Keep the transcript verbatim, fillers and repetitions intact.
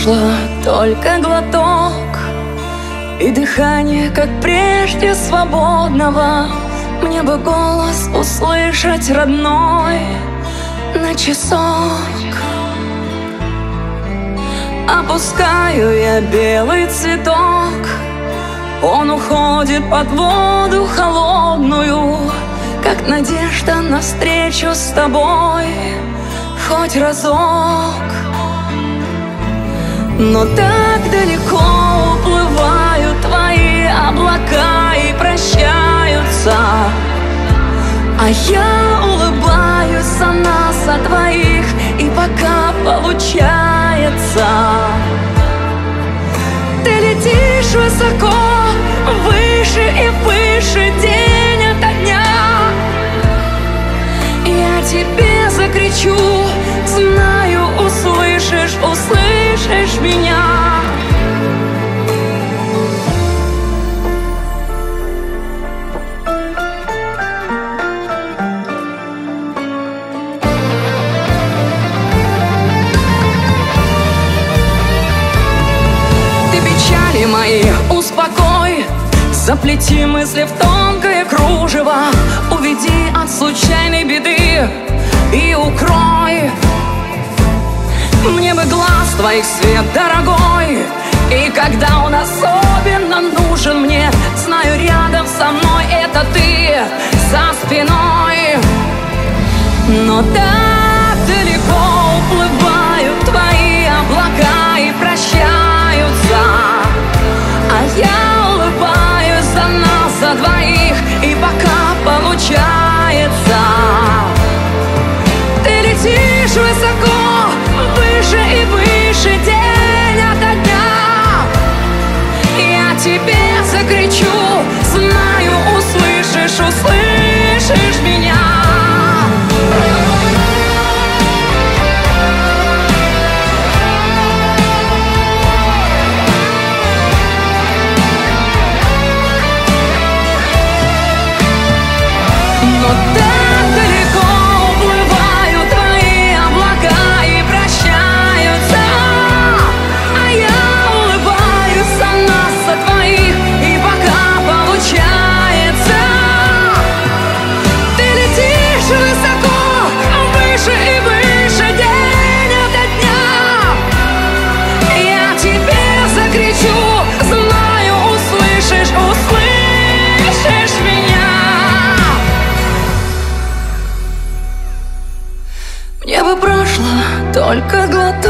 прошло только глоток, и дыхание, как прежде, свободного. Мне бы голос услышать родной на часок. Опускаю я белый цветок, он уходит под воду холодную, как надежда на встречу с тобой хоть разок. Но так далеко уплывают твои облака и прощаются, а я улыбаюсь за нас, за двоих, и пока получается. Ты летишь высоко, выше и выше, день ото дня. Я тебе закричу, знаю, услышишь, услышишь меня. Ты печали мои успокой, заплети мысли в тонкое кружево, уведи от случайной беды и укрой. Мне бы глаз твоих свет, дорогой, и когда он особенно нужен мне, знаю, рядом со мной это ты, за спиной. Но так далеко уплывают твои облака и прощаются, а я улыбаюсь за нас, за двоих, и пока получается. Ты летишь высоко, выше и выше, день ото дня. Я тебе закричу, знаю, услышишь, услышишь меня. Но так далеко уплывают твои облака и прощаются, а я улыбаюсь за нас, за двоих, и пока получается. Ты летишь высоко, выше и выше, день ото дня. Я тебе закричу, знаю, услышишь, услышишь меня. Мне бы прошло только глоток,